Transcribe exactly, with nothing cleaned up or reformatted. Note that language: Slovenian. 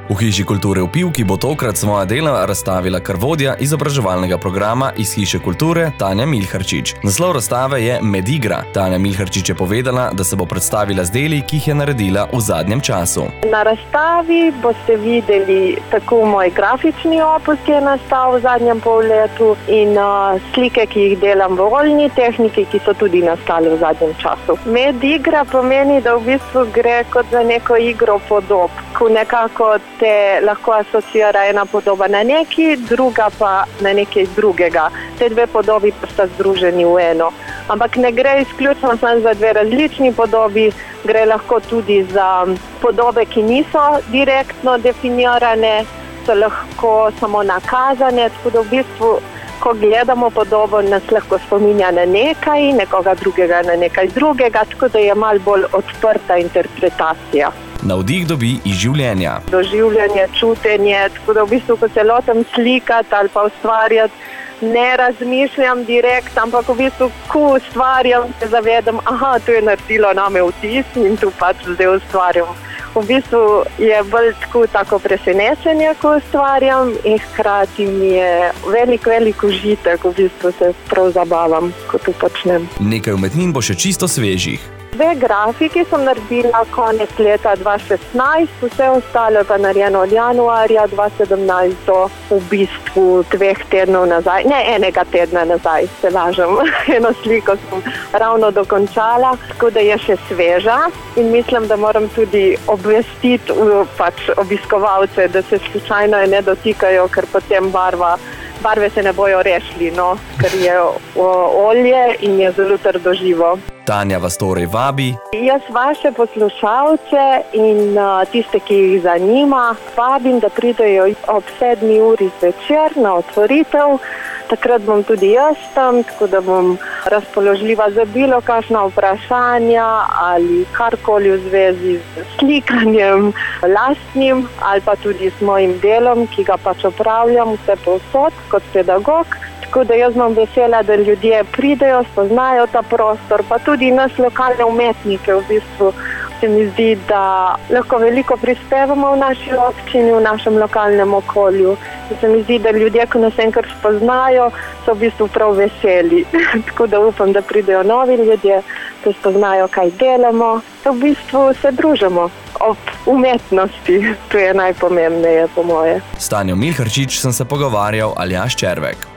V Hiši kulture v Pivki bo tokrat svoja dela razstavila kar vodja izobraževalnega programa iz Hiše kulture Tanja Milharčič. Naslov razstave je Medigra. Tanja Milharčič je povedala, da se bo predstavila z deli, ki jih je naredila v zadnjem času. Na razstavi boste videli tako moj grafični opus, ki je nastal v zadnjem pol letu, in uh, slike, ki jih delam v oljni tehniki, ki so tudi nastale v zadnjem času. Medigra pomeni, da v bistvu gre kot za neko igro podob, ko nekako te lahko asociira ena podoba na neki, druga pa na nekaj drugega. Te dve podobi pa sta združeni v eno. Ampak ne gre izključno samo za dve različni podobi, gre lahko tudi za podobe, ki niso direktno definirane, so lahko samo nakazane, tako da v bistvu, ko gledamo podobo, nas lahko spominja na nekaj, nekoga drugega na nekaj drugega, tako da je malo bolj odprta interpretacija. Navdih dobi iz življenja. Doživljanje, čutenje, tako da v bistvu, ko se lotim slikati ali pa ustvarjati, ne razmišljam direkt, ampak v bistvu, ko ustvarjam, se zavedam, aha, to je naredilo name vtis in tu pač zdaj ustvarjam. V bistvu je bolj tako, tako presenečenje, ko ustvarjam, in hkrati mi je velik, velik užitek, v bistvu se prav zabavam, ko to počnem. Nekaj umetnin bo še čisto svežih. Dve grafiki sem naredila konec leta dva šestnajst, vse ostalo je pa narejeno od januarja dva sedemnajst do v bistvu dveh tednov nazaj, ne enega tedna nazaj, se lažem. Eno sliko sem ravno dokončala, tako da je še sveža in mislim, da moram tudi obvestiti pač obiskovalce, da se slučajno ne dotikajo, ker potem barva Barve se ne bojo rešili, no, ker je o, olje in je zelo trdo živo. Tanja vas torej vabi. Jaz vaše poslušalce in uh, tiste, ki jih zanima, vabim, da pridejo ob sedmi uri zvečer na otvoritev. Takrat bom tudi jaz tam, tako da bom razpoložljiva za bilo kakšna vprašanja ali karkoli v zvezi s slikanjem lastnim ali pa tudi s mojim delom, ki ga pač opravljam vse povsod kot pedagog. Tako da jaz imam vesela, da ljudje pridejo, spoznajo ta prostor, pa tudi nas lokalne umetnike v bistvu. Se mi zdi, da lahko veliko prispevamo v naši občini, v našem lokalnem okolju. In se mi zdi, da ljudje, ko nas enkrat spoznajo, so v bistvu prav veseli. Tako da upam, da pridejo novi ljudje, da spoznajo, kaj delamo, da v bistvu se družimo ob umetnosti. To je najpomembneje, po moje. S Tanjo Milharčič sem se pogovarjal Aljaž Červek.